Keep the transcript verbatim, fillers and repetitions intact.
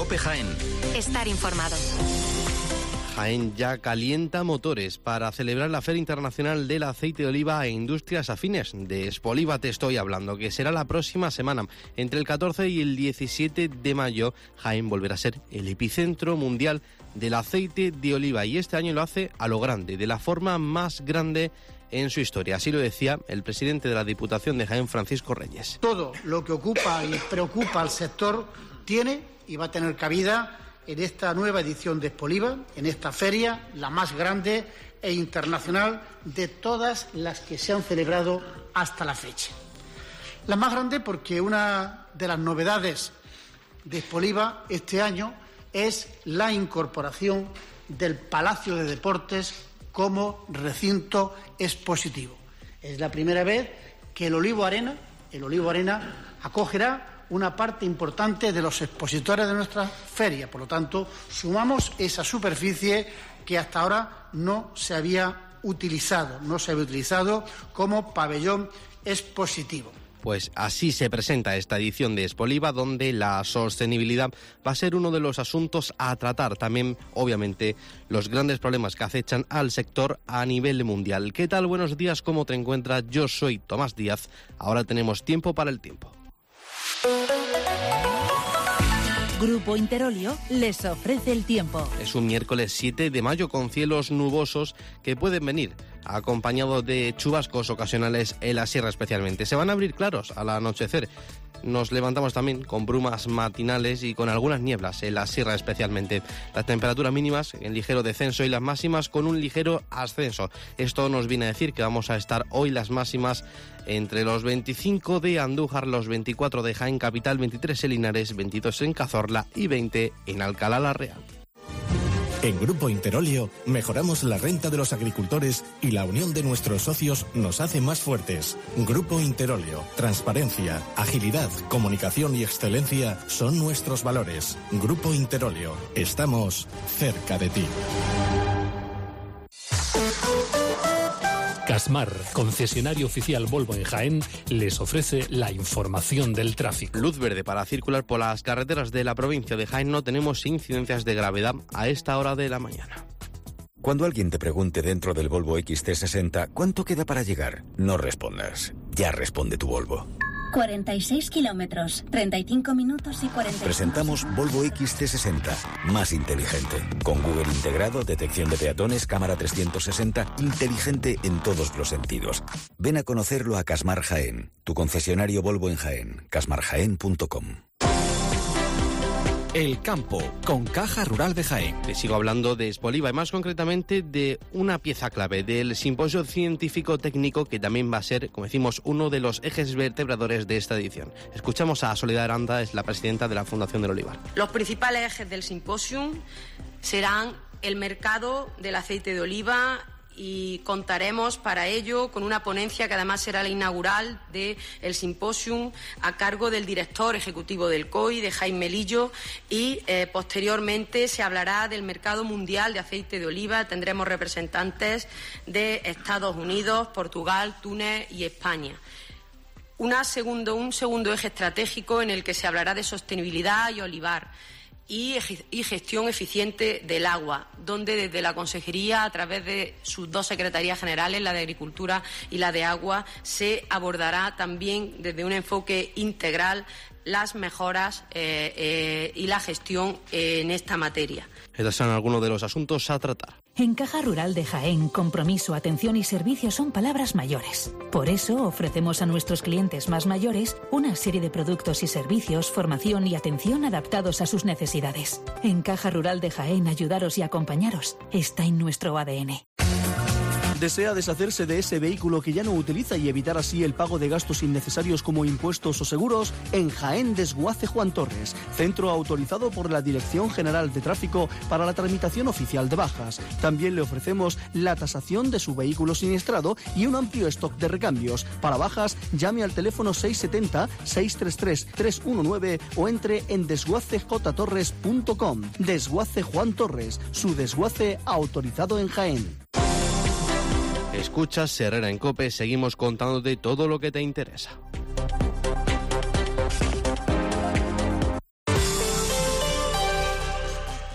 COPE Jaén. Estar informado. Jaén ya calienta motores para celebrar la Feria Internacional del Aceite de Oliva e Industrias Afines. De Espoliva te estoy hablando, que será la próxima semana. Entre el catorce y el diecisiete de mayo, Jaén volverá a ser el epicentro mundial del aceite de oliva. Y este año lo hace a lo grande, de la forma más grande en su historia. Así lo decía el presidente de la Diputación de Jaén, Francisco Reyes. Todo lo que ocupa y preocupa al sector tiene y va a tener cabida en esta nueva edición de Espoliva, en esta feria, la más grande e internacional de todas las que se han celebrado hasta la fecha. La más grande porque una de las novedades de Espoliva este año es la incorporación del Palacio de Deportes como recinto expositivo. Es la primera vez que el Olivo Arena, el Olivo Arena acogerá una parte importante de los expositores de nuestra feria. Por lo tanto, sumamos esa superficie que hasta ahora no se había utilizado, no se había utilizado como pabellón expositivo. Pues así se presenta esta edición de Espoliva, donde la sostenibilidad va a ser uno de los asuntos a tratar. También, obviamente, los grandes problemas que acechan al sector a nivel mundial. ¿Qué tal? Buenos días, ¿cómo te encuentras? Yo soy Tomás Díaz. Ahora tenemos tiempo para el tiempo. Grupo Interolio les ofrece el tiempo. Es un miércoles siete de mayo con cielos nubosos que pueden venir acompañados de chubascos ocasionales en la sierra especialmente. Se van a abrir claros al anochecer. Nos levantamos también con brumas matinales y con algunas nieblas en la sierra especialmente. Las temperaturas mínimas en ligero descenso y las máximas con un ligero ascenso. Esto nos viene a decir que vamos a estar hoy las máximas entre los veinticinco de Andújar, los veinticuatro de Jaén Capital, veintitrés en Linares, veintidós en Cazorla y veinte en Alcalá la Real. En Grupo Interolio mejoramos la renta de los agricultores y la unión de nuestros socios nos hace más fuertes. Grupo Interolio, transparencia, agilidad, comunicación y excelencia son nuestros valores. Grupo Interolio, estamos cerca de ti. Casmar, concesionario oficial Volvo en Jaén, les ofrece la información del tráfico. Luz verde para circular por las carreteras de la provincia de Jaén. No tenemos incidencias de gravedad a esta hora de la mañana. Cuando alguien te pregunte dentro del Volvo X C sesenta ¿cuánto queda para llegar? No respondas. Ya responde tu Volvo. cuarenta y seis kilómetros, treinta y cinco minutos y cuarenta. Presentamos Volvo X C sesenta, más inteligente. Con Google integrado, detección de peatones, cámara trescientos sesenta, inteligente en todos los sentidos. Ven a conocerlo a Casmar Jaén, tu concesionario Volvo en Jaén, casmar jaén punto com. El campo, con Caja Rural de Jaén. Te sigo hablando de Espoliva y más concretamente de una pieza clave del simposio científico técnico que también va a ser, como decimos, uno de los ejes vertebradores de esta edición. Escuchamos a Soledad Aranda, es la presidenta de la Fundación del Olivar. Los principales ejes del simposio serán el mercado del aceite de oliva y contaremos para ello con una ponencia que además será la inaugural del simposium a cargo del director ejecutivo del C O I, de Jaime Melillo, y eh, posteriormente se hablará del mercado mundial de aceite de oliva. Tendremos representantes de Estados Unidos, Portugal, Túnez y España. Una segundo, un segundo eje estratégico en el que se hablará de sostenibilidad y olivar y gestión eficiente del agua, donde desde la Consejería, a través de sus dos secretarías generales, la de Agricultura y la de Agua, se abordará también desde un enfoque integral las mejoras eh, eh, y la gestión eh, en esta materia. Estos son algunos de los asuntos a tratar. En Caja Rural de Jaén, compromiso, atención y servicio son palabras mayores. Por eso ofrecemos a nuestros clientes más mayores una serie de productos y servicios, formación y atención adaptados a sus necesidades. En Caja Rural de Jaén, ayudaros y acompañaros está en nuestro A D N. ¿Desea deshacerse de ese vehículo que ya no utiliza y evitar así el pago de gastos innecesarios como impuestos o seguros? En Jaén Desguace Juan Torres, centro autorizado por la Dirección General de Tráfico para la tramitación oficial de bajas. También le ofrecemos la tasación de su vehículo siniestrado y un amplio stock de recambios. Para bajas, llame al teléfono seis siete cero, seis tres tres, tres uno nueve o entre en desguace j torres punto com. Desguace Juan Torres, su desguace autorizado en Jaén. Escuchas Herrera en COPE, seguimos contándote todo lo que te interesa.